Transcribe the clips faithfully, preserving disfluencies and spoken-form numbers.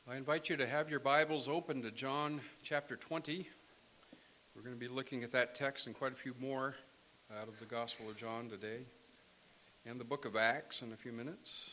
I invite you to have your Bibles open to John chapter twenty. We're going to be looking at that text and quite a few more out of the Gospel of John today, and the book of Acts in a few minutes.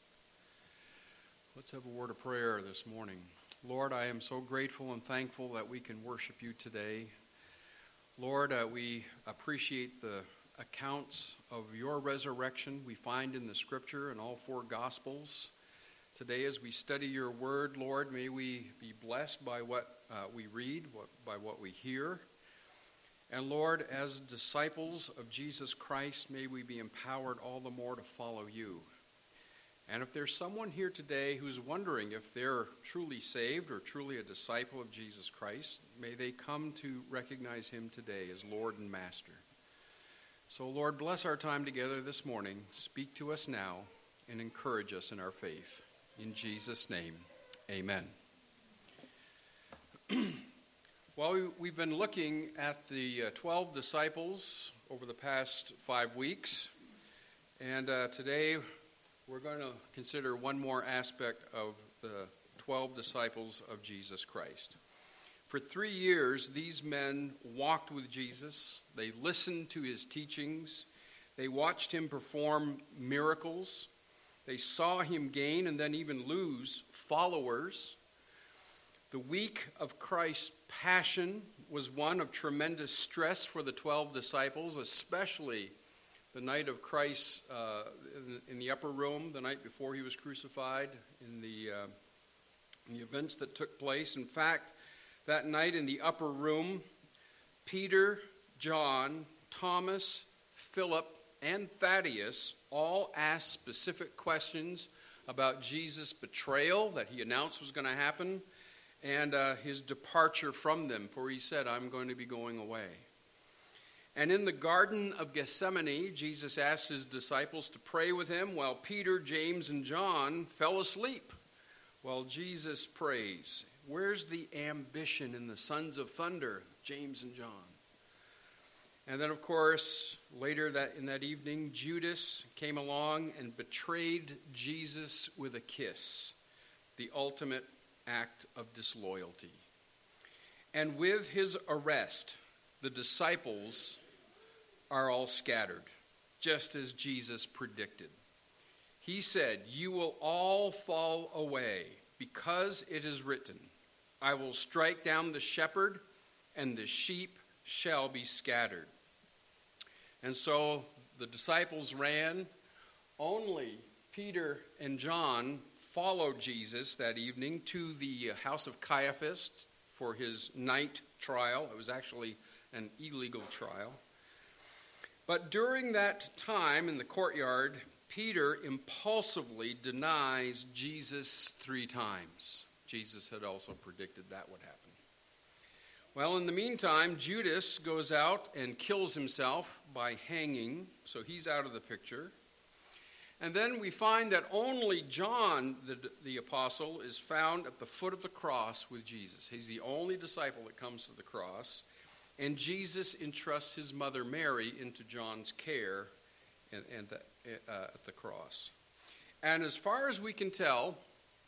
Let's have a word of prayer this morning. Lord, I am so grateful and thankful that we can worship you today. Lord, uh, we appreciate the accounts of your resurrection we find in the Scripture in all four Gospels. Today, as we study your word, Lord, may we be blessed by what uh, we read, what, by what we hear. And Lord, as disciples of Jesus Christ, may we be empowered all the more to follow you. And if there's someone here today who's wondering if they're truly saved or truly a disciple of Jesus Christ, may they come to recognize him today as Lord and Master. So, Lord, bless our time together this morning. Speak to us now and encourage us in our faith. In Jesus' name, amen. Well, we, we've been looking at the uh, twelve disciples over the past five weeks. And uh, today we're going to consider one more aspect of the twelve disciples of Jesus Christ. For three years, these men walked with Jesus. They listened to his teachings. They watched him perform miracles. They saw him gain and then even lose followers. The week of Christ's passion was one of tremendous stress for the twelve disciples, especially the night of Christ uh, in, in the upper room, the night before he was crucified, in the, uh, in the events that took place. In fact, that night in the upper room, Peter, John, Thomas, Philip, and Thaddeus all asked specific questions about Jesus' betrayal that he announced was going to happen and uh, his departure from them, for he said, I'm going to be going away. And in the Garden of Gethsemane, Jesus asked his disciples to pray with him while Peter, James, and John fell asleep while Jesus prays. Where's the ambition in the sons of thunder, James and John? And then, of course, later that in that evening, Judas came along and betrayed Jesus with a kiss, the ultimate act of disloyalty. And with his arrest, the disciples are all scattered, just as Jesus predicted. He said, "You will all fall away, because it is written, I will strike down the shepherd, and the sheep shall be scattered." And so the disciples ran. Only Peter and John followed Jesus that evening to the house of Caiaphas for his night trial. It was actually an illegal trial. But during that time in the courtyard, Peter impulsively denies Jesus three times. Jesus had also predicted that would happen. Well, in the meantime, Judas goes out and kills himself by hanging, so he's out of the picture. And then we find that only John, the, the apostle, is found at the foot of the cross with Jesus. He's the only disciple that comes to the cross. And Jesus entrusts his mother Mary into John's care and, and the, uh, at the cross. And as far as we can tell,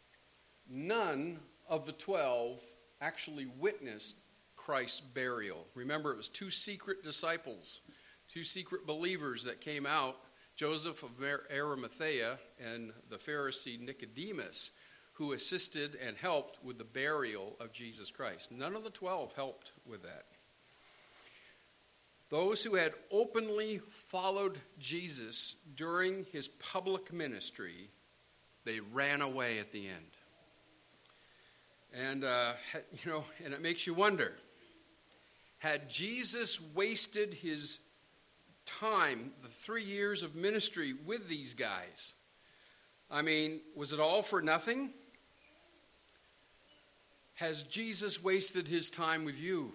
none of the twelve actually witnessed Christ's burial. Remember, it was two secret disciples, two secret believers that came out, Joseph of Arimathea and the Pharisee Nicodemus, who assisted and helped with the burial of Jesus Christ. None of the twelve helped with that. Those who had openly followed Jesus during his public ministry, they ran away at the end. And, uh, you know, and it makes you wonder, had Jesus wasted his time, the three years of ministry with these guys? I mean, was it all for nothing? Has Jesus wasted his time with you?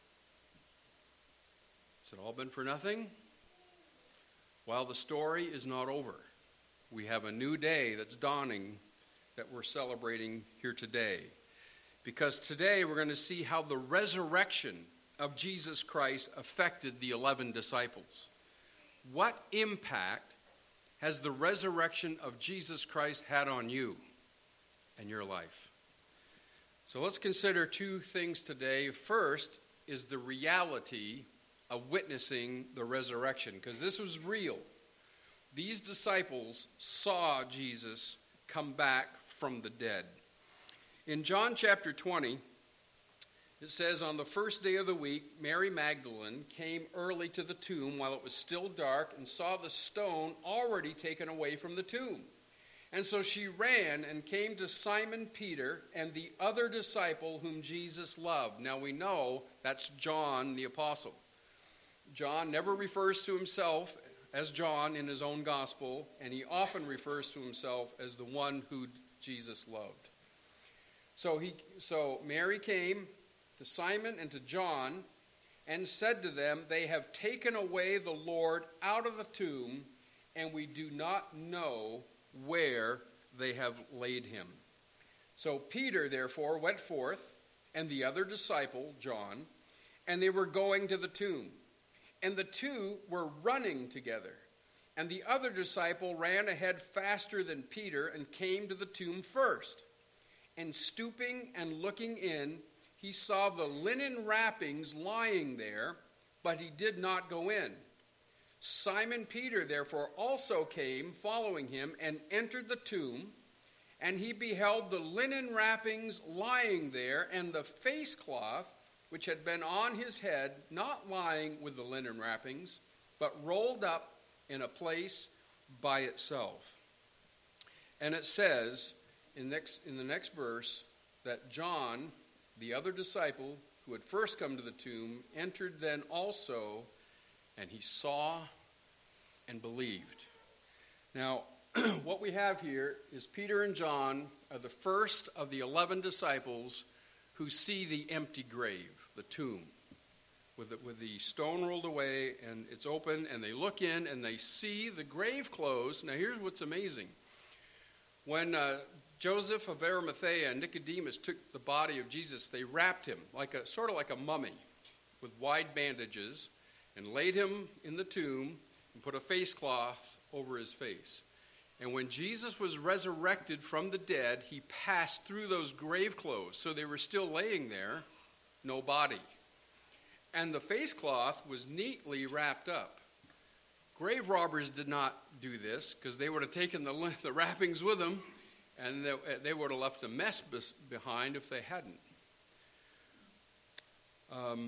Has it all been for nothing? Well, the story is not over. We have a new day that's dawning that we're celebrating here today. Because today we're going to see how the resurrection of Jesus Christ affected the eleven disciples. What impact has the resurrection of Jesus Christ had on you and your life? So let's consider two things today. First is the reality of witnessing the resurrection, because this was real. These disciples saw Jesus come back from the dead. In John chapter twenty, it says, on the first day of the week, Mary Magdalene came early to the tomb while it was still dark and saw the stone already taken away from the tomb. And so she ran and came to Simon Peter and the other disciple whom Jesus loved. Now we know that's John the apostle. John never refers to himself as John in his own gospel, and he often refers to himself as the one who Jesus loved. So he, so Mary came to Simon and to John and said to them, they have taken away the Lord out of the tomb, and we do not know where they have laid him. So Peter, therefore, went forth, and the other disciple, John, and they were going to the tomb. And the two were running together. And the other disciple ran ahead faster than Peter and came to the tomb first. And stooping and looking in, he saw the linen wrappings lying there, but he did not go in. Simon Peter, therefore, also came, following him, and entered the tomb. And he beheld the linen wrappings lying there, and the face cloth, which had been on his head, not lying with the linen wrappings, but rolled up in a place by itself. And it says in, next, in the next verse that John, the other disciple who had first come to the tomb, entered then also, and he saw and believed. Now, what we have here is Peter and John are the first of the eleven disciples who see the empty grave, the tomb, with the, with the stone rolled away, and it's open, and they look in, and they see the grave closed. Now, here's what's amazing. When uh, Joseph of Arimathea and Nicodemus took the body of Jesus, they wrapped him like a sort of like a mummy with wide bandages and laid him in the tomb and put a face cloth over his face. And when Jesus was resurrected from the dead, he passed through those grave clothes. So they were still laying there, no body. And the face cloth was neatly wrapped up. Grave robbers did not do this because they would have taken the, the wrappings with them, and they, they would have left a mess behind if they hadn't. Um,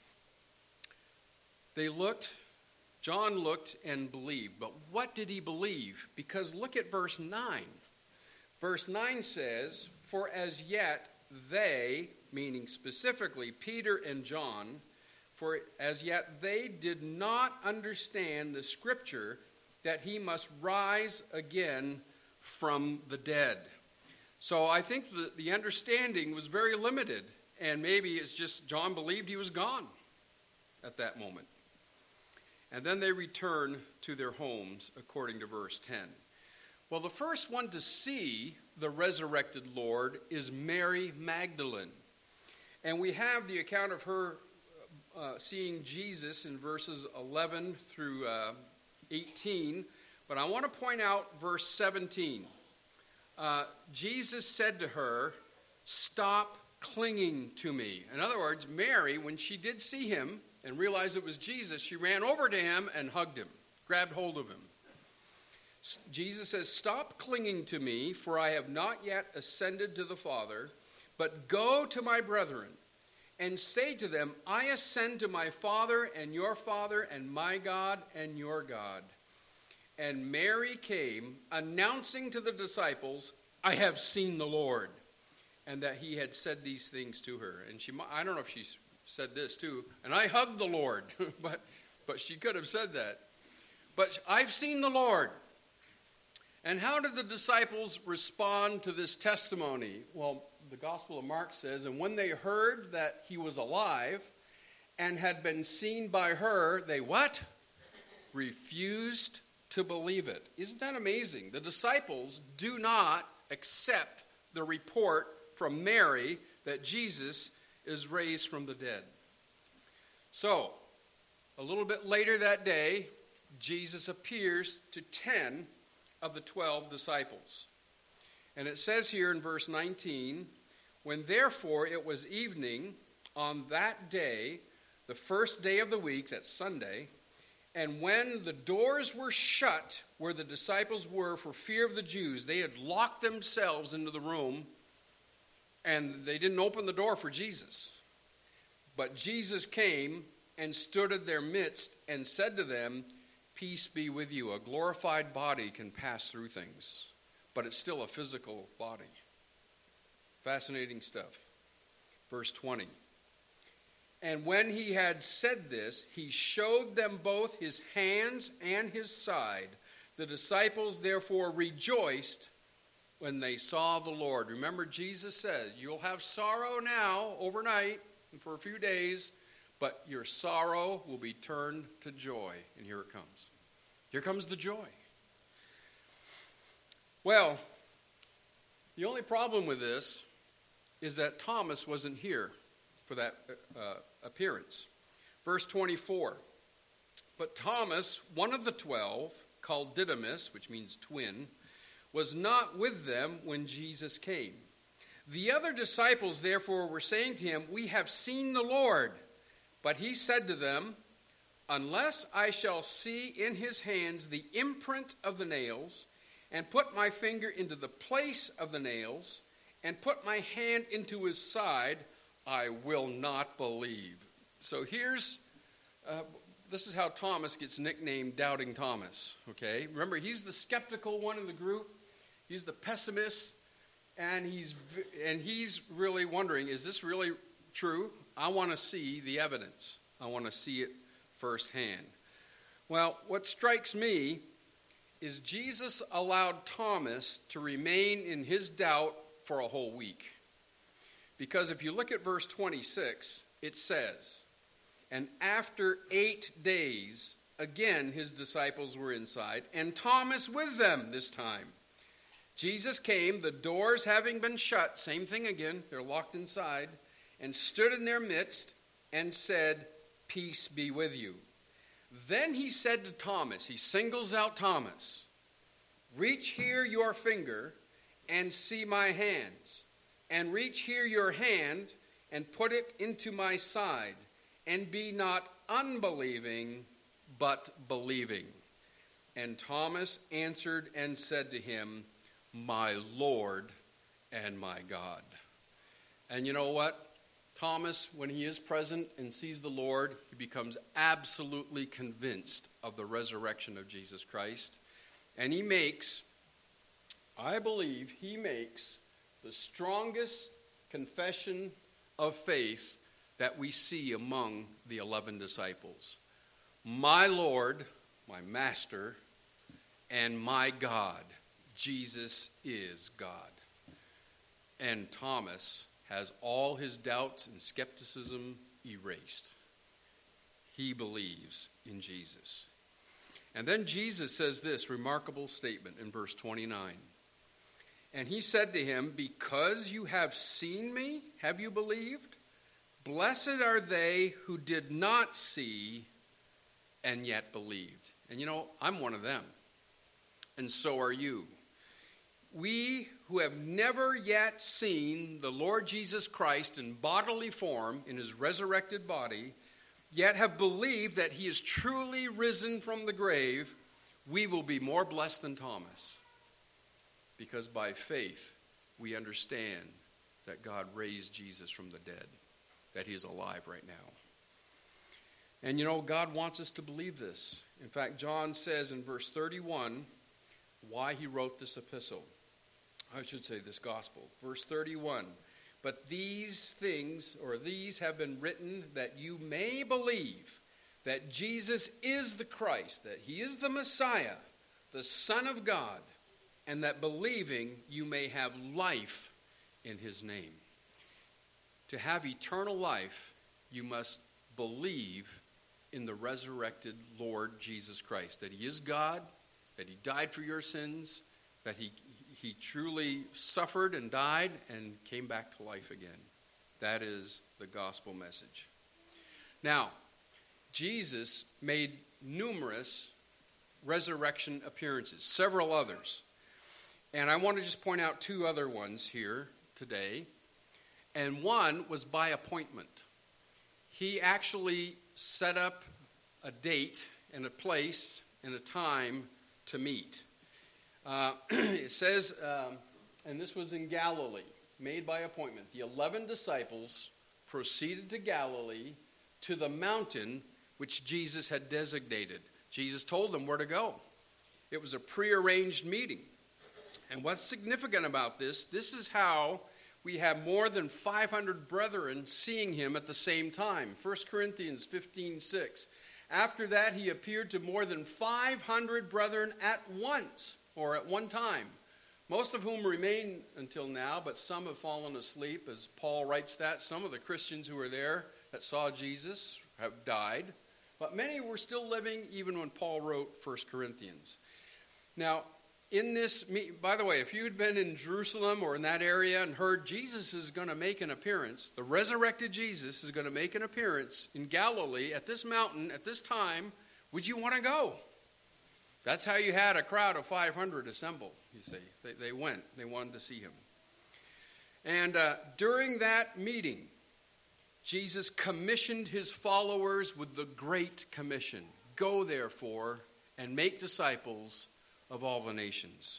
they looked... John looked and believed. But what did he believe? Because look at verse nine. Verse nine says, for as yet they, meaning specifically Peter and John, for as yet they did not understand the scripture that he must rise again from the dead. So I think the, the understanding was very limited. And maybe it's just John believed he was gone at that moment. And then they return to their homes, according to verse ten. Well, the first one to see the resurrected Lord is Mary Magdalene. And we have the account of her uh, seeing Jesus in verses eleven through uh, eighteen. But I want to point out verse seventeen. Uh, Jesus said to her, stop clinging to me. In other words, Mary, when she did see him, and realized it was Jesus, she ran over to him and hugged him, grabbed hold of him. Jesus says, stop clinging to me, for I have not yet ascended to the Father, but go to my brethren and say to them, I ascend to my Father and your Father and my God and your God. And Mary came, announcing to the disciples, I have seen the Lord, and that he had said these things to her. And she, I don't know if she's said this too, and I hugged the Lord, but but she could have said that. But I've seen the Lord. And how did the disciples respond to this testimony? Well, the Gospel of Mark says, and when they heard that he was alive and had been seen by her, they what? Refused to believe it. Isn't that amazing? The disciples do not accept the report from Mary that Jesus is raised from the dead. So, a little bit later that day, Jesus appears to ten of the twelve disciples. And it says here in verse nineteen, When therefore it was evening on that day, the first day of the week, that's Sunday, and when the doors were shut where the disciples were for fear of the Jews, they had locked themselves into the room, and they didn't open the door for Jesus. But Jesus came and stood in their midst and said to them, "Peace be with you." A glorified body can pass through things, but it's still a physical body. Fascinating stuff. Verse twenty. And when he had said this, he showed them both his hands and his side. The disciples therefore rejoiced when they saw the Lord. Remember, Jesus said, you'll have sorrow now overnight and for a few days, but your sorrow will be turned to joy. And here it comes. Here comes the joy. Well, the only problem with this is that Thomas wasn't here for that uh, appearance. Verse twenty-four. But Thomas, one of the twelve, called Didymus, which means twin, was not with them when Jesus came. The other disciples, therefore, were saying to him, "We have seen the Lord." But he said to them, "Unless I shall see in his hands the imprint of the nails, and put my finger into the place of the nails, and put my hand into his side, I will not believe." So here's, uh, this is how Thomas gets nicknamed Doubting Thomas, okay? Remember, he's the skeptical one in the group. He's the pessimist, and he's and he's really wondering, is this really true? I want to see the evidence. I want to see it firsthand. Well, what strikes me is Jesus allowed Thomas to remain in his doubt for a whole week. Because if you look at verse twenty-six, it says, "And after eight days, again his disciples were inside, and Thomas with them this time. Jesus came, the doors having been shut," same thing again, they're locked inside, "and stood in their midst and said, 'Peace be with you.' Then he said to Thomas," he singles out Thomas, "Reach here your finger and see my hands, and reach here your hand and put it into my side, and be not unbelieving, but believing." And Thomas answered and said to him, "My Lord and my God." And you know what? Thomas, when he is present and sees the Lord, he becomes absolutely convinced of the resurrection of Jesus Christ. And he makes, I believe, he makes the strongest confession of faith that we see among the eleven disciples. "My Lord, my Master, and my God, Jesus is God." And Thomas has all his doubts and skepticism erased. He believes in Jesus. And then Jesus says this remarkable statement in verse twenty-nine. "And he said to him, 'Because you have seen me, have you believed? Blessed are they who did not see and yet believed.'" And you know, I'm one of them. And so are you. We who have never yet seen the Lord Jesus Christ in bodily form, in his resurrected body, yet have believed that he is truly risen from the grave, we will be more blessed than Thomas. Because by faith, we understand that God raised Jesus from the dead, that he is alive right now. And you know, God wants us to believe this. In fact, John says in verse thirty-one why he wrote this epistle. I should say this gospel. Verse thirty-one, "But these things, or these have been written that you may believe that Jesus is the Christ, that he is the Messiah, the Son of God, and that believing you may have life in his name." To have eternal life, you must believe in the resurrected Lord Jesus Christ, that he is God, that he died for your sins, that he He truly suffered and died and came back to life again. That is the gospel message. Now, Jesus made numerous resurrection appearances, several others. And I want to just point out two other ones here today. and one was by appointment. He actually set up a date and a place and a time to meet. Uh, it says, um, and this was in Galilee, made by appointment. The eleven disciples proceeded to Galilee, to the mountain which Jesus had designated. Jesus told them where to go. It was a prearranged meeting. And what's significant about this, this is how we have more than five hundred brethren seeing him at the same time. First Corinthians fifteen six. After that, he appeared to more than five hundred brethren at once, or at one time, most of whom remain until now, but some have fallen asleep, as Paul writes that. Some of the Christians who were there that saw Jesus have died, but many were still living even when Paul wrote First Corinthians. Now, in this, by the way, if you had been in Jerusalem or in that area and heard Jesus is going to make an appearance, the resurrected Jesus is going to make an appearance in Galilee at this mountain at this time, would you want to go? That's how you had a crowd of five hundred assemble, you see. They, they went. They wanted to see him. And uh, during that meeting, Jesus commissioned his followers with the Great Commission. Go, therefore, and make disciples of all the nations.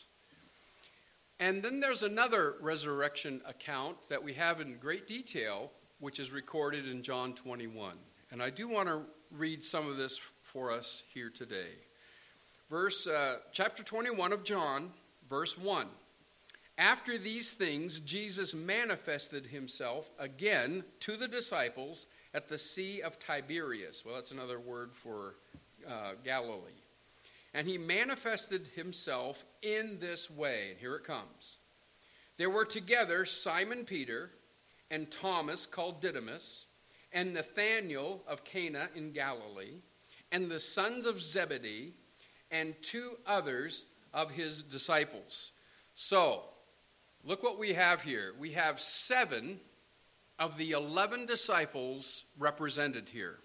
And then there's another resurrection account that we have in great detail, which is recorded in John twenty-one. And I do want to read some of this for us here today. Verse, uh, chapter twenty-one of John, verse one. After these things, Jesus manifested himself again to the disciples at the Sea of Tiberias. Well, that's another word for uh, Galilee. And he manifested himself in this way. And here it comes. There were together Simon Peter and Thomas called Didymus, and Nathanael of Cana in Galilee, and the sons of Zebedee, and two others of his disciples. So, look what we have here. We have seven of the eleven disciples represented here.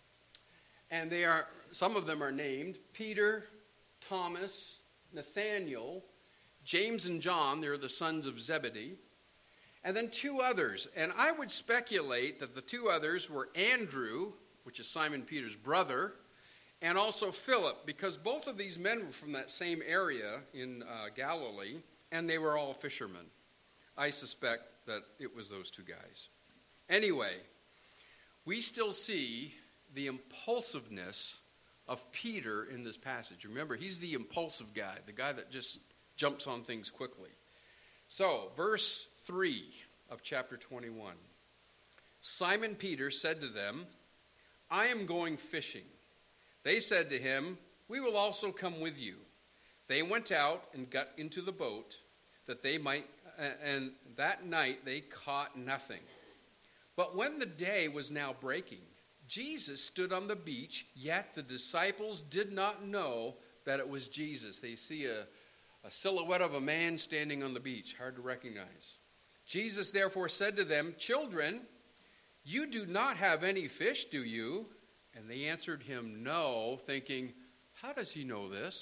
And they are, some of them are named Peter, Thomas, Nathanael, James and John. They're the sons of Zebedee. And then two others. And I would speculate that the two others were Andrew, which is Simon Peter's brother, and also Philip, because both of these men were from that same area in uh, Galilee, and they were all fishermen. I suspect that it was those two guys. Anyway, we still see the impulsiveness of Peter in this passage. Remember, he's the impulsive guy, the guy that just jumps on things quickly. So, verse three of chapter twenty-one. Simon Peter said to them, I am going fishing. They said to him, we will also come with you. They went out and got into the boat that they might, and that night they caught nothing. But when the day was now breaking, Jesus stood on the beach, yet the disciples did not know that it was Jesus. They see a, a silhouette of a man standing on the beach, hard to recognize. Jesus therefore said to them, children, you do not have any fish, do you? And they answered him, no, thinking, how does he know this?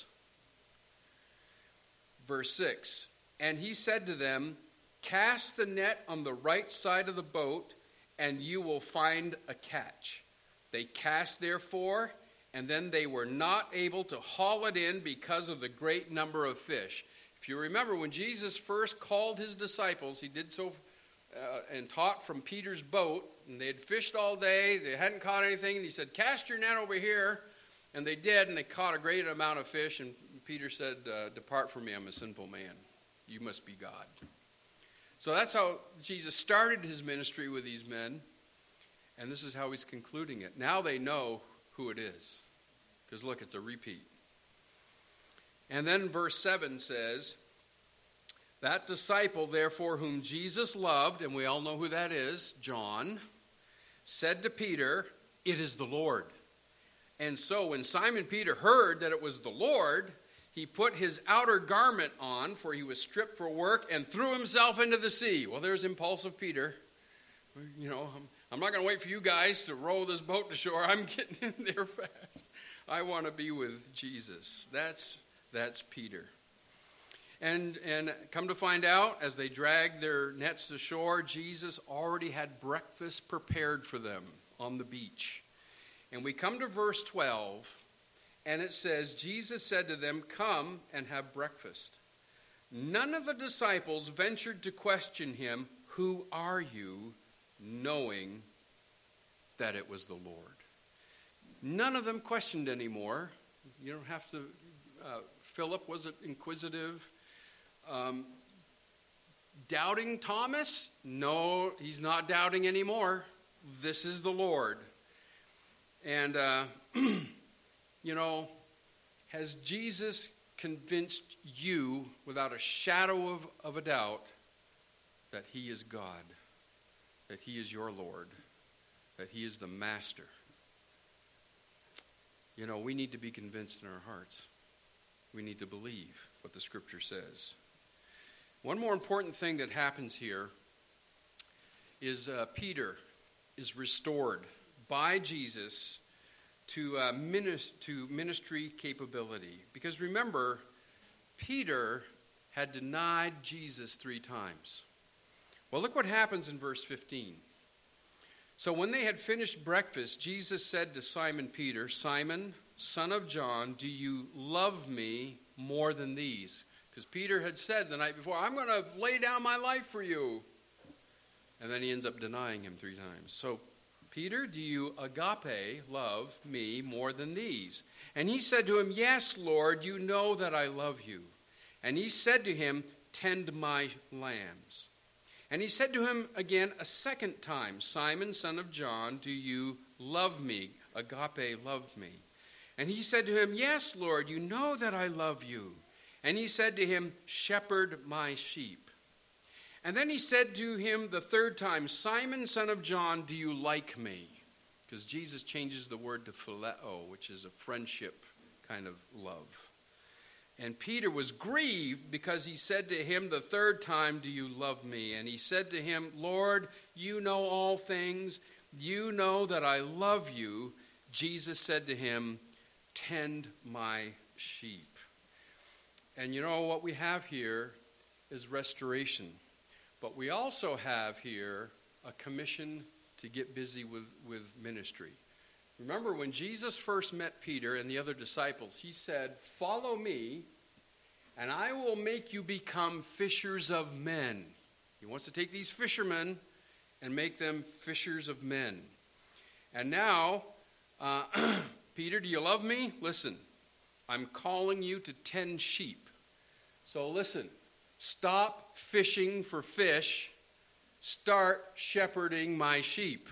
Verse six, and he said to them, cast the net on the right side of the boat, and you will find a catch. They cast, therefore, and then they were not able to haul it in because of the great number of fish. If you remember, when Jesus first called his disciples, he did so uh, and taught from Peter's boat, and they had fished all day, they hadn't caught anything, and he said, cast your net over here, and they did, and they caught a great amount of fish, and Peter said, uh, depart from me, I'm a sinful man. You must be God. So that's how Jesus started his ministry with these men, and this is how he's concluding it. Now they know who it is, because look, it's a repeat. And then verse seven says, that disciple, therefore, whom Jesus loved, and we all know who that is, John, said to Peter, it is the Lord. And so when Simon Peter heard that it was the Lord, he put his outer garment on, for he was stripped for work, and threw himself into the sea. Well, there's impulsive Peter. You know, I'm, I'm not going to wait for you guys to row this boat to shore. I'm getting in there fast. I want to be with Jesus. That's, that's Peter. And, and come to find out, as they dragged their nets ashore, Jesus already had breakfast prepared for them on the beach. And we come to verse twelve, and it says, Jesus said to them, "Come and have breakfast." None of the disciples ventured to question him, "Who are you?" knowing that it was the Lord. None of them questioned anymore. You don't have to. Uh, Philip wasn't inquisitive. Um, doubting Thomas? No, he's not doubting anymore. This is the Lord. And, uh, you know, has Jesus convinced you without a shadow of, of a doubt that he is God, that he is your Lord, that he is the master? You know, we need to be convinced in our hearts. We need to believe what the Scripture says. One more important thing that happens here is uh, Peter is restored by Jesus to, uh, minis- to ministry capability. Because remember, Peter had denied Jesus three times. Well, look what happens in verse fifteen. So when they had finished breakfast, Jesus said to Simon Peter, "Simon, son of John, do you love me more than these?" Because Peter had said the night before, "I'm going to lay down my life for you." And then he ends up denying him three times. So, "Peter, do you agape love me more than these?" And he said to him, "Yes, Lord, you know that I love you." And he said to him, "Tend my lambs." And he said to him again a second time, "Simon, son of John, do you love me?" Agape, love me. And he said to him, "Yes, Lord, you know that I love you." And he said to him, "Shepherd my sheep." And then he said to him the third time, "Simon, son of John, do you like me?" Because Jesus changes the word to phileo, which is a friendship kind of love. And Peter was grieved because he said to him the third time, "Do you love me?" And he said to him, "Lord, you know all things. You know that I love you." Jesus said to him, "Tend my sheep." And you know what we have here is restoration. But we also have here a commission to get busy with, with ministry. Remember, when Jesus first met Peter and the other disciples, he said, "Follow me, and I will make you become fishers of men." He wants to take these fishermen and make them fishers of men. And now, uh, Peter, do you love me? Listen, I'm calling you to tend sheep. So listen, stop fishing for fish. Start shepherding my sheep.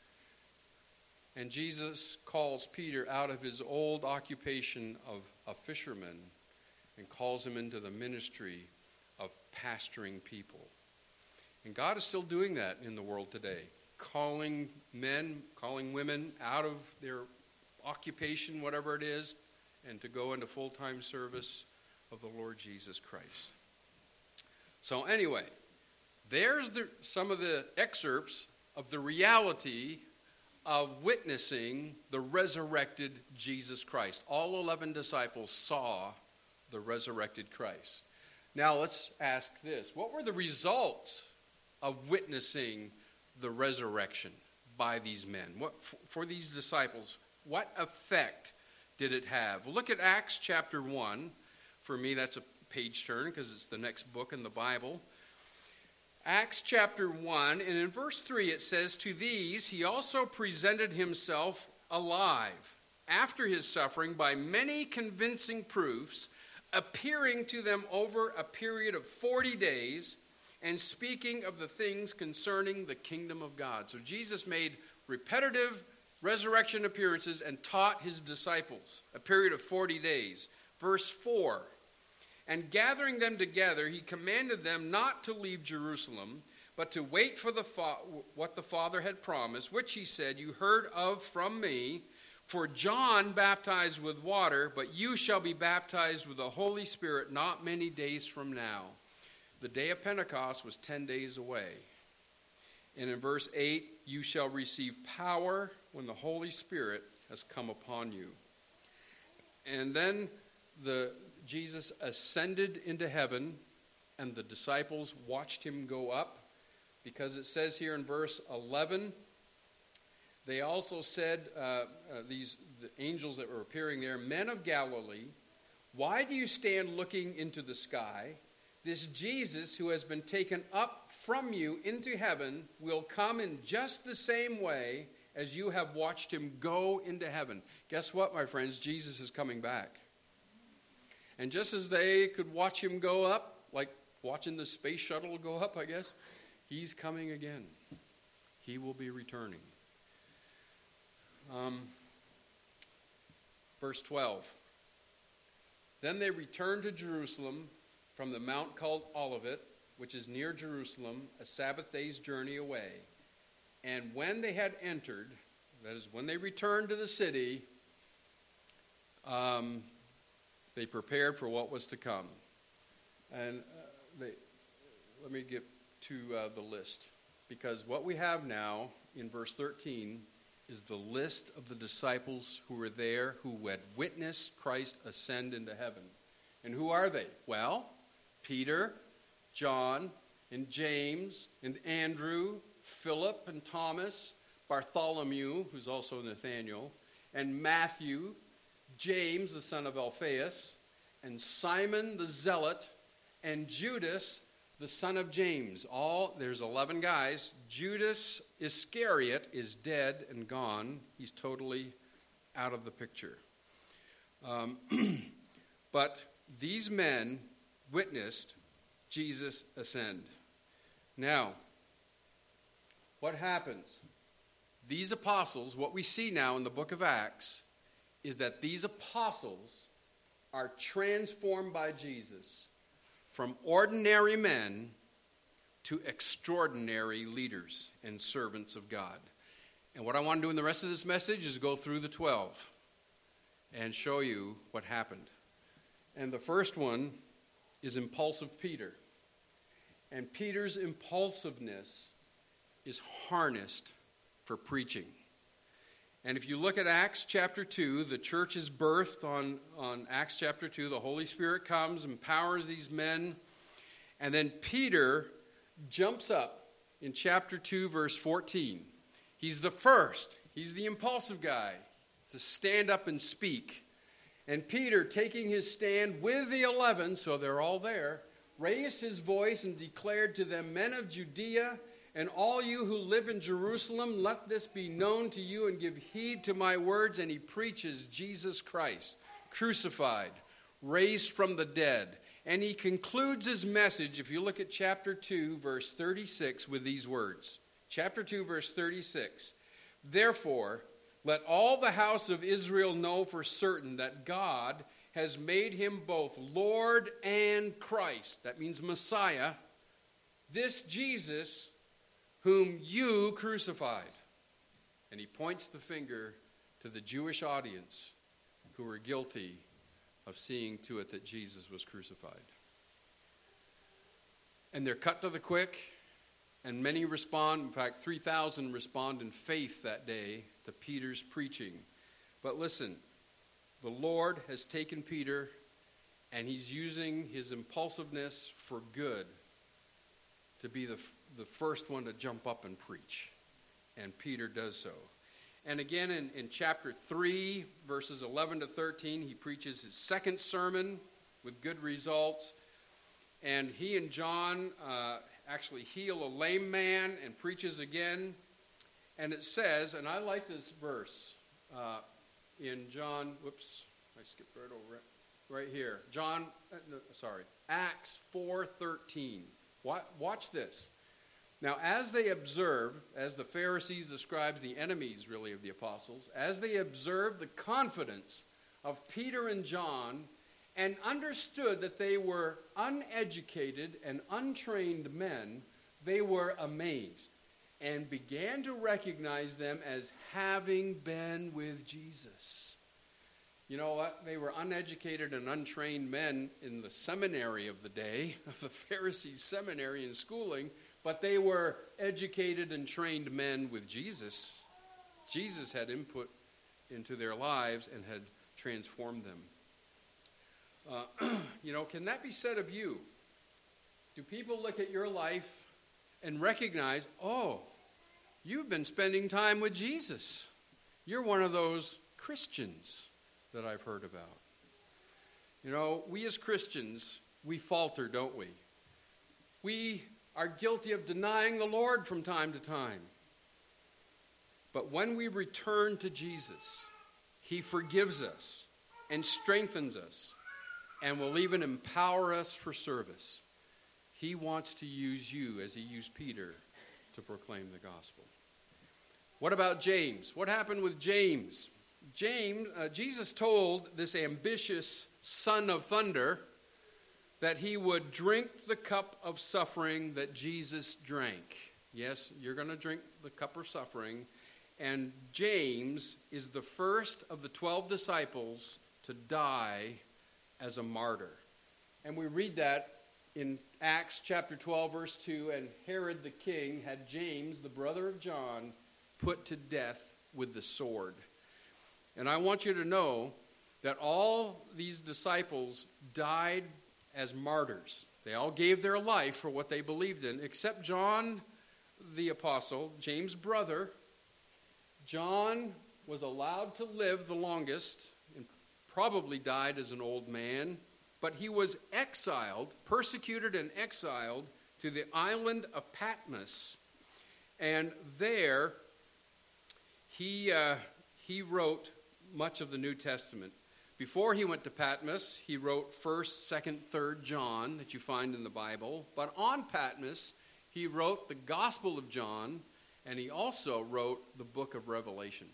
And Jesus calls Peter out of his old occupation of a fisherman and calls him into the ministry of pastoring people. And God is still doing that in the world today, calling men, calling women out of their occupation, whatever it is, and to go into full-time service of the Lord Jesus Christ. So anyway, there's the, some of the excerpts of the reality of witnessing the resurrected Jesus Christ. All eleven disciples saw the resurrected Christ. Now let's ask this. What were the results of witnessing the resurrection by these men? What, for these disciples, what effect did it have? Well, look at Acts chapter one. For me, that's a page turn because it's the next book in the Bible. Acts chapter one, and in verse three it says, "To these he also presented himself alive after his suffering by many convincing proofs, appearing to them over a period of forty days, and speaking of the things concerning the kingdom of God." So Jesus made repetitive resurrection appearances and taught his disciples a period of forty days. Verse four, "And gathering them together, he commanded them not to leave Jerusalem, but to wait for the fa- what the Father had promised, which he said, 'You heard of from me. For John baptized with water, but you shall be baptized with the Holy Spirit not many days from now.'" The day of Pentecost was ten days away. And in verse eight, "You shall receive power when the Holy Spirit has come upon you." And then the Jesus ascended into heaven, and the disciples watched him go up, because it says here in verse eleven, they also said, uh, uh, these the angels that were appearing there, "Men of Galilee, why do you stand looking into the sky? This Jesus who has been taken up from you into heaven will come in just the same way as you have watched him go into heaven." Guess what, my friends? Jesus is coming back. And just as they could watch him go up, like watching the space shuttle go up, I guess, he's coming again. He will be returning. Um, verse twelve. Then they returned to Jerusalem from the mount called Olivet, which is near Jerusalem, a Sabbath day's journey away. And when they had entered, that is, when they returned to the city, um, they prepared for what was to come. And uh, they, let me get to uh, the list, because what we have now in verse thirteen is the list of the disciples who were there, who had witnessed Christ ascend into heaven. And who are they? Well, Peter, John, and James, and Andrew, Philip and Thomas, Bartholomew, who's also Nathaniel, and Matthew, James, the son of Alphaeus, and Simon the Zealot, and Judas, the son of James. All, there's eleven guys. Judas Iscariot is dead and gone. He's totally out of the picture. Um, but these men witnessed Jesus ascend. Now, what happens? These apostles, what we see now in the book of Acts, is that these apostles are transformed by Jesus from ordinary men to extraordinary leaders and servants of God. And what I want to do in the rest of this message is go through the twelve and show you what happened. And the first one is impulsive Peter. And Peter's impulsiveness is harnessed for preaching. And if you look at Acts chapter two, the church is birthed on, on Acts chapter two. The Holy Spirit comes, empowers these men. And then Peter jumps up in chapter two, verse fourteen. He's the first. He's the impulsive guy to stand up and speak. And Peter, taking his stand with the eleven, so they're all there, raised his voice and declared to them, "Men of Judea, and all you who live in Jerusalem, let this be known to you and give heed to my words." And he preaches Jesus Christ, crucified, raised from the dead. And he concludes his message, if you look at chapter two, verse thirty-six, with these words. Chapter two, verse thirty-six. "Therefore, let all the house of Israel know for certain that God has made him both Lord and Christ." That means Messiah. "This Jesus whom you crucified." And he points the finger to the Jewish audience who were guilty of seeing to it that Jesus was crucified. And they're cut to the quick, and many respond. In fact, three thousand respond in faith that day to Peter's preaching. But listen, the Lord has taken Peter, and he's using his impulsiveness for good to be the the first one to jump up and preach. And Peter does so. And again in, in chapter three, verses eleven to thirteen, he preaches his second sermon with good results. And he and John uh, actually heal a lame man and preaches again. And it says, and I like this verse uh, in John, whoops, I skipped right over it, right here. John, uh, no, sorry, Acts four thirteen. Watch this. Now, as they observe, as the Pharisees, the scribes, the enemies really of the apostles, as they observed the confidence of Peter and John and understood that they were uneducated and untrained men, they were amazed and began to recognize them as having been with Jesus. You know what? They were uneducated and untrained men in the seminary of the day, of the Pharisees' seminary and schooling, but they were educated and trained men with Jesus. Jesus had input into their lives and had transformed them. Uh, you know, can that be said of you? Do people look at your life and recognize, oh, you've been spending time with Jesus. You're one of those Christians that I've heard about. You know, we as Christians, we falter, don't we? We are guilty of denying the Lord from time to time. But when we return to Jesus, he forgives us and strengthens us and will even empower us for service. He wants to use you as he used Peter to proclaim the gospel. What about James? What happened with James? James, uh, Jesus told this ambitious son of thunder that he would drink the cup of suffering that Jesus drank. Yes, you're going to drink the cup of suffering. And James is the first of the twelve disciples to die as a martyr. And we read that in Acts chapter twelve, verse two, and Herod the king had James, the brother of John, put to death with the sword. And I want you to know that all these disciples died as martyrs. They all gave their life for what they believed in, except John the apostle, James' brother. John was allowed to live the longest and probably died as an old man, but he was exiled, persecuted and exiled to the island of Patmos. And there he, uh, he wrote much of the New Testament. Before he went to Patmos, he wrote first, second, third John that you find in the Bible. But on Patmos, he wrote the Gospel of John, and he also wrote the book of Revelation.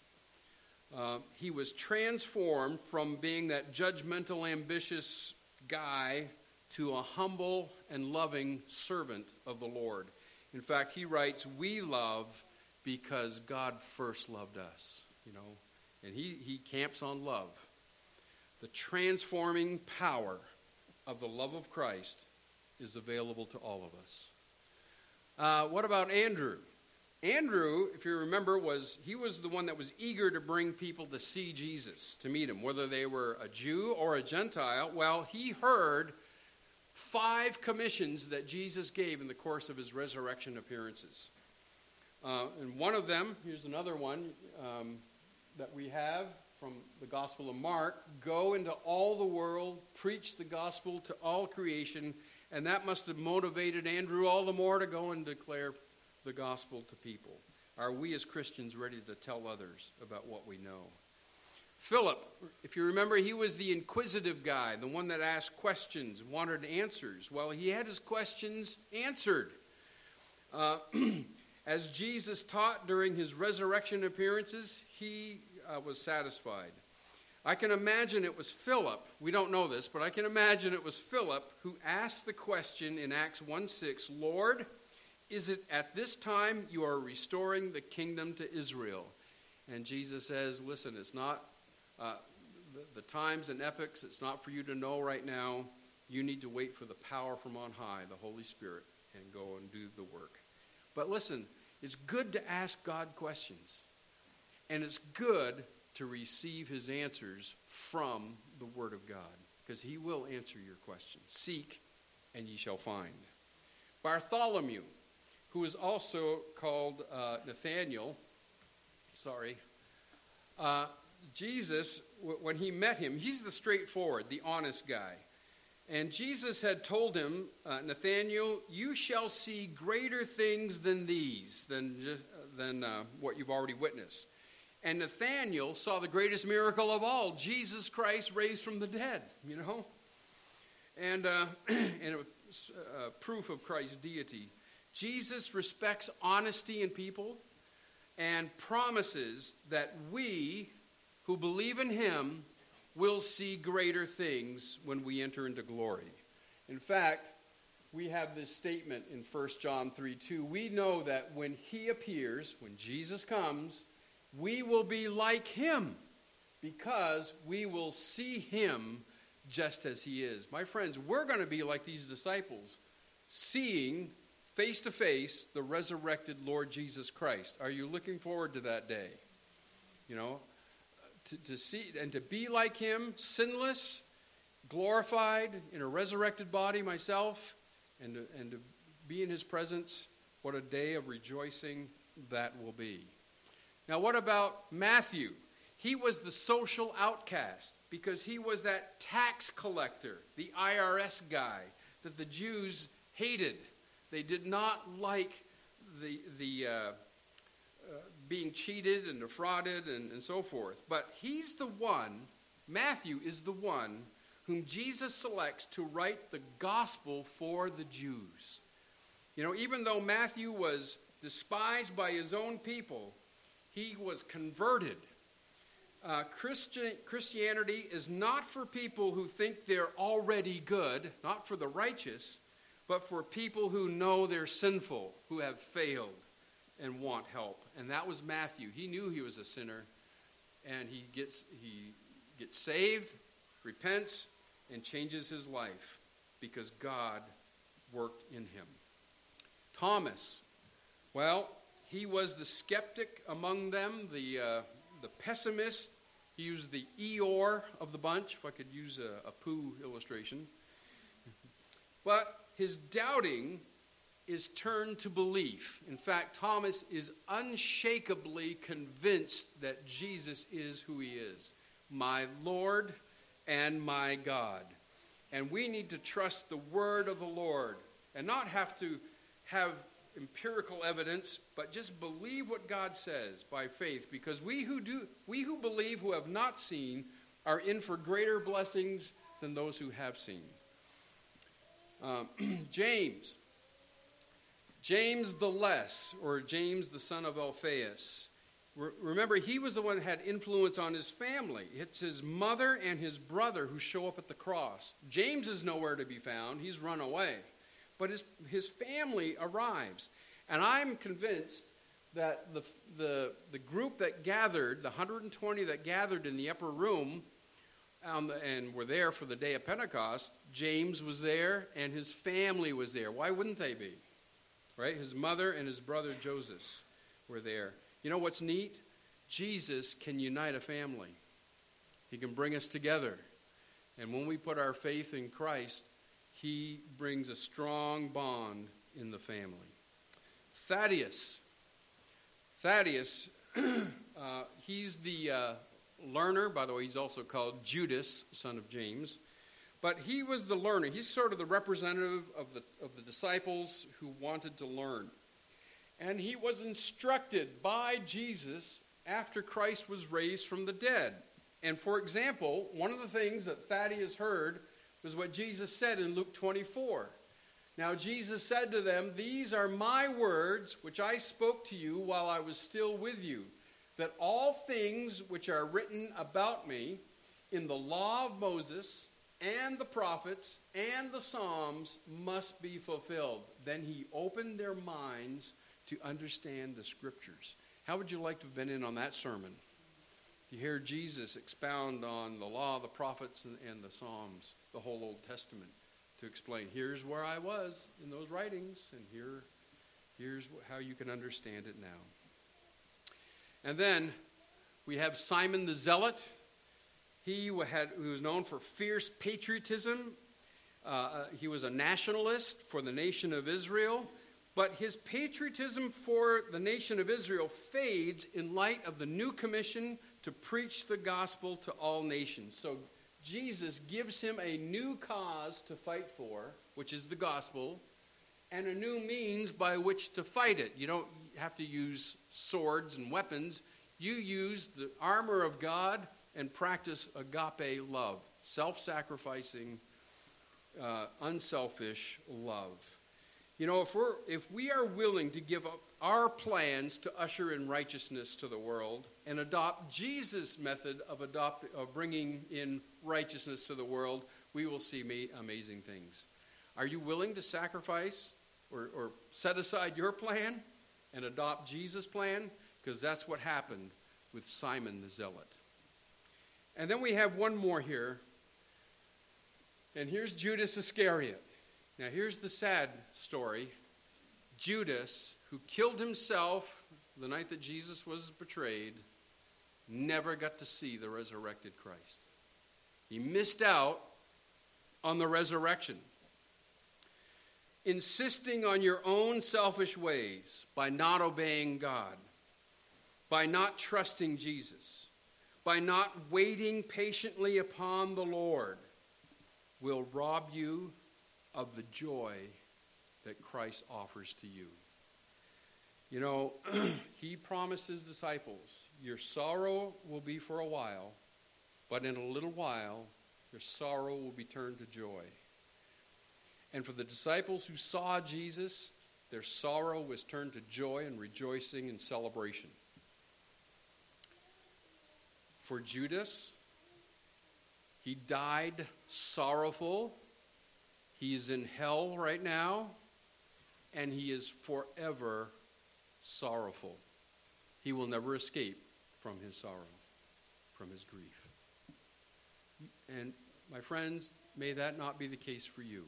Uh, he was transformed from being that judgmental, ambitious guy to a humble and loving servant of the Lord. In fact, he writes, we love because God first loved us, you know, and he, he camps on love. The transforming power of the love of Christ is available to all of us. Uh, what about Andrew? Andrew, if you remember, was he was the one that was eager to bring people to see Jesus, to meet him, whether they were a Jew or a Gentile. Well, he heard five commissions that Jesus gave in the course of his resurrection appearances. Uh, and one of them, here's another one um, that we have from the Gospel of Mark, go into all the world, preach the gospel to all creation, and that must have motivated Andrew all the more to go and declare the gospel to people. Are we as Christians ready to tell others about what we know? Philip, if you remember, he was the inquisitive guy, the one that asked questions, wanted answers. Well, he had his questions answered. Uh, as Jesus taught during his resurrection appearances, he uh, was satisfied. I can imagine it was Philip, we don't know this, but I can imagine it was Philip who asked the question in Acts one six, Lord, is it at this time you are restoring the kingdom to Israel? And Jesus says, listen, it's not uh, the, the times and epochs, it's not for you to know right now. You need to wait for the power from on high, the Holy Spirit, and go and do the work. But listen, it's good to ask God questions. And it's good to receive his answers from the Word of God, because he will answer your questions. Seek, and ye shall find. Bartholomew, who is also called uh, Nathaniel, sorry, uh, Jesus, w- when he met him, he's the straightforward, the honest guy. And Jesus had told him, uh, Nathaniel, you shall see greater things than these, than, than uh, what you've already witnessed. And Nathaniel saw the greatest miracle of all, Jesus Christ raised from the dead, you know. And, uh, and a uh, proof of Christ's deity. Jesus respects honesty in people and promises that we who believe in him will see greater things when we enter into glory. In fact, we have this statement in First John three two. We know that when he appears, when Jesus comes, we will be like him because we will see him just as he is. My friends, we're going to be like these disciples, seeing face to face the resurrected Lord Jesus Christ. Are you looking forward to that day? You know, to, to see and to be like him, sinless, glorified in a resurrected body myself, and to, and to be in his presence, what a day of rejoicing that will be. Now, what about Matthew? He was the social outcast because he was that tax collector, the I R S guy that the Jews hated. They did not like the the uh, uh, being cheated and defrauded and, and so forth. But he's the one, Matthew is the one, whom Jesus selects to write the gospel for the Jews. You know, even though Matthew was despised by his own people, he was converted. Uh, Christian, Christianity is not for people who think they're already good, not for the righteous, but for people who know they're sinful, who have failed and want help. And that was Matthew. He knew he was a sinner, and he gets he gets saved, repents, and changes his life because God worked in him. Thomas, well, he was the skeptic among them, the uh, the pessimist. He used the Eeyore of the bunch, if I could use a, a poo illustration. But his doubting is turned to belief. In fact, Thomas is unshakably convinced that Jesus is who he is, my Lord and my God. And we need to trust the word of the Lord and not have to have empirical evidence, but just believe what God says by faith, because we who do, we who believe, who have not seen, are in for greater blessings than those who have seen. Um, James, James the Less, or James the son of Alphaeus. Remember, he was the one that had influence on his family. It's his mother and his brother who show up at the cross. James is nowhere to be found. He's run away. But his his family arrives. And I'm convinced that the, the, the group that gathered, the one hundred twenty that gathered in the upper room um, and were there for the day of Pentecost, James was there and his family was there. Why wouldn't they be? Right? His mother and his brother Joseph were there. You know what's neat? Jesus can unite a family. He can bring us together. And when we put our faith in Christ, he brings a strong bond in the family. Thaddeus. Thaddeus, uh, he's the uh, learner. By the way, he's also called Judas, son of James. But he was the learner. He's sort of the representative of the, of the disciples who wanted to learn. And he was instructed by Jesus after Christ was raised from the dead. And for example, one of the things that Thaddeus heard was what Jesus said in Luke twenty-four. Now Jesus said to them, "These are my words which I spoke to you while I was still with you, that all things which are written about me in the law of Moses and the prophets and the Psalms must be fulfilled." Then he opened their minds to understand the scriptures. How would you like to have been in on that sermon? You hear Jesus expound on the law, the prophets, and, and the Psalms, the whole Old Testament, to explain, here's where I was in those writings, and here, here's how you can understand it now. And then we have Simon the Zealot. He had, who was known for fierce patriotism. Uh, he was a nationalist for the nation of Israel. But his patriotism for the nation of Israel fades in light of the new commission to preach the gospel to all nations. So Jesus gives him a new cause to fight for, which is the gospel, and a new means by which to fight it. You don't have to use swords and weapons. You use the armor of God and practice agape love, self-sacrificing, uh, unselfish love. You know, if we're if we are willing to give up our plans to usher in righteousness to the world and adopt Jesus' method of adopt of bringing in righteousness to the world, we will see amazing things. Are you willing to sacrifice or, or set aside your plan and adopt Jesus' plan? Because that's what happened with Simon the Zealot. And then we have one more here. And here's Judas Iscariot. Now, here's the sad story. Judas, who killed himself the night that Jesus was betrayed, never got to see the resurrected Christ. He missed out on the resurrection, insisting on your own selfish ways by not obeying God, by not trusting Jesus, by not waiting patiently upon the Lord, will rob you of the joy that Christ offers to you. You know, he promised his disciples, your sorrow will be for a while, but in a little while, your sorrow will be turned to joy. And for the disciples who saw Jesus, their sorrow was turned to joy and rejoicing and celebration. For Judas, he died sorrowful. He is in hell right now, and he is forever sorrowful. He will never escape from his sorrow, from his grief. And my friends, may that not be the case for you.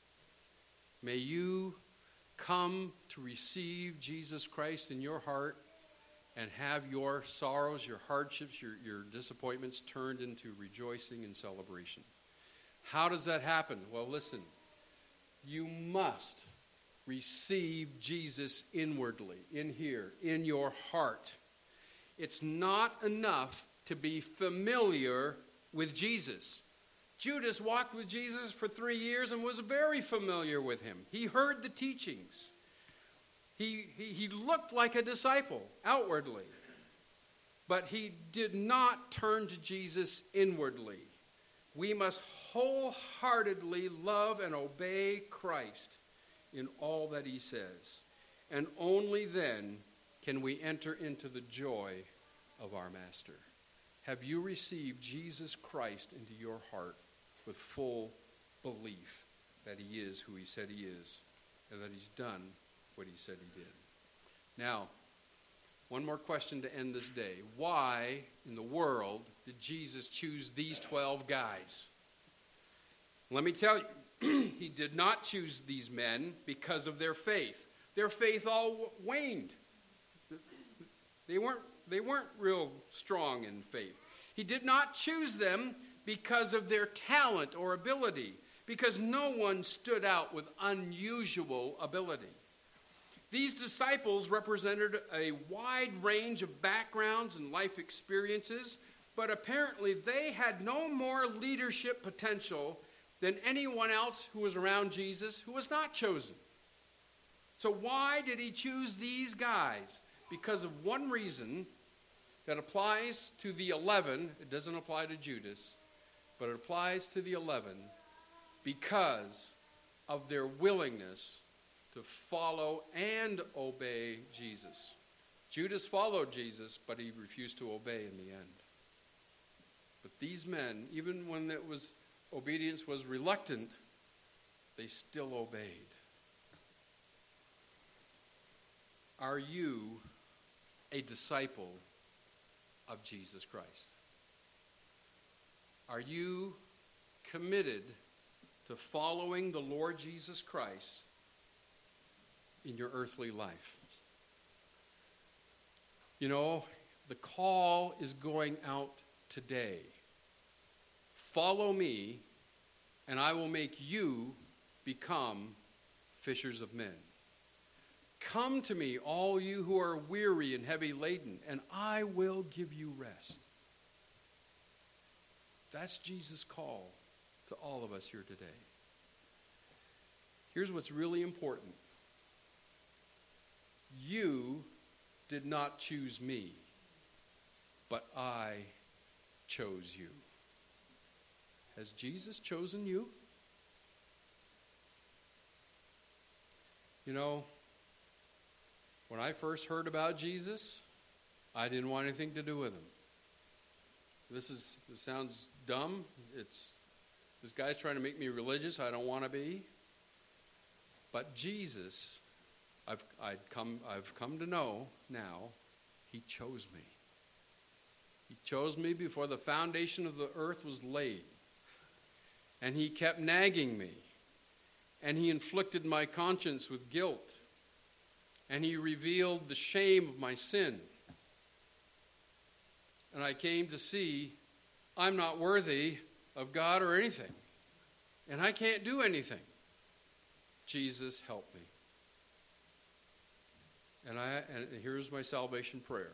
May you come to receive Jesus Christ in your heart and have your sorrows, your hardships, your, your disappointments turned into rejoicing and celebration. How does that happen? Well, listen, you must receive Jesus inwardly, in here, in your heart. It's not enough to be familiar with Jesus. Judas walked with Jesus for three years and was very familiar with him. He heard the teachings. He, he, he looked like a disciple outwardly, but he did not turn to Jesus inwardly. We must wholeheartedly love and obey Christ in all that he says. And only then can we enter into the joy of our Master. Have you received Jesus Christ into your heart with full belief that he is who he said he is and that he's done what he said he did? Now, one more question to end this day. Why in the world did Jesus choose these twelve guys? Let me tell you. He did not choose these men because of their faith. Their faith all waned. They weren't, they weren't real strong in faith. He did not choose them because of their talent or ability, because no one stood out with unusual ability. These disciples represented a wide range of backgrounds and life experiences, but apparently they had no more leadership potential than anyone else who was around Jesus who was not chosen. So why did he choose these guys? Because of one reason that applies to the eleven. It doesn't apply to Judas, but it applies to the eleven because of their willingness to follow and obey Jesus. Judas followed Jesus, but he refused to obey in the end. But these men, even when it was obedience was reluctant, they still obeyed. Are you a disciple of Jesus Christ? Are you committed to following the Lord Jesus Christ in your earthly life? You know, the call is going out today. Follow me, and I will make you become fishers of men. Come to me, all you who are weary and heavy laden, and I will give you rest. That's Jesus' call to all of us here today. Here's what's really important. You did not choose me, but I chose you. Has Jesus chosen you? You know, when I first heard about Jesus, I didn't want anything to do with him. This is this sounds dumb. It's this guy's trying to make me religious. I don't want to be. But Jesus, I've I'd come I've come to know now, he chose me. He chose me before the foundation of the earth was laid. And he kept nagging me. And he inflicted my conscience with guilt. And he revealed the shame of my sin. And I came to see I'm not worthy of God or anything. and I can't do anything. Jesus, help me. And I and here's my salvation prayer.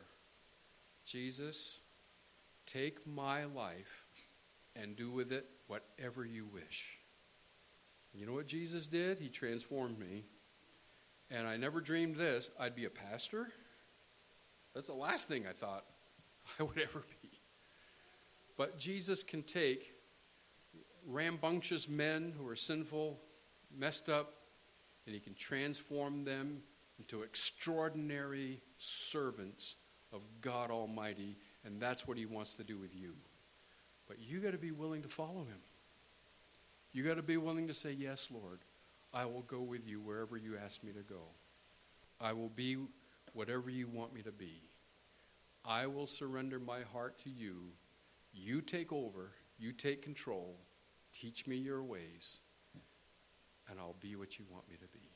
Jesus, take my life and do with it whatever you wish. You know what Jesus did? He transformed me. And I never dreamed this. I'd be a pastor. That's the last thing I thought I would ever be. But Jesus can take rambunctious men who are sinful, messed up, and he can transform them into extraordinary servants of God Almighty, and that's what he wants to do with you. But you got to be willing to follow him. You got to be willing to say, yes, Lord, I will go with you wherever you ask me to go. I will be whatever you want me to be. I will surrender my heart to you. You take over. You take control. Teach me your ways, and I'll be what you want me to be.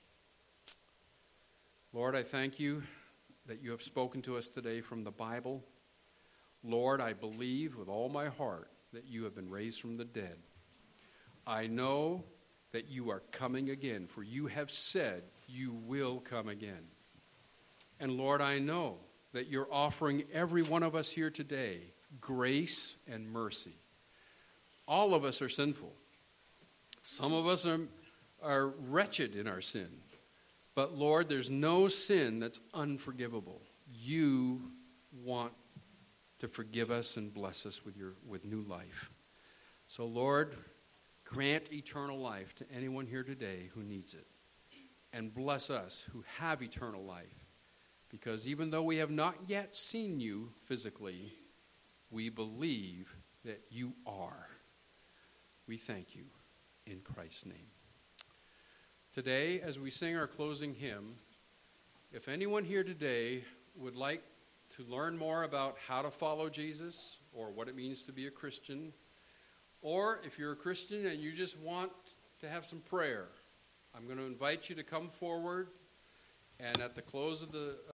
Lord, I thank you that you have spoken to us today from the Bible. Lord, I believe with all my heart that you have been raised from the dead. I know that you are coming again, for you have said you will come again. And Lord, I know that you're offering every one of us here today grace and mercy. All of us are sinful. Some of us are, are wretched in our sin. But Lord, there's no sin that's unforgivable. You want to forgive us and bless us with your with new life. So Lord, grant eternal life to anyone here today who needs it. And bless us who have eternal life. Because even though we have not yet seen you physically, we believe that you are. We thank you in Christ's name. Today, as we sing our closing hymn, if anyone here today would like to learn more about how to follow Jesus or what it means to be a Christian, or if you're a Christian and you just want to have some prayer, I'm going to invite you to come forward, and at the close of the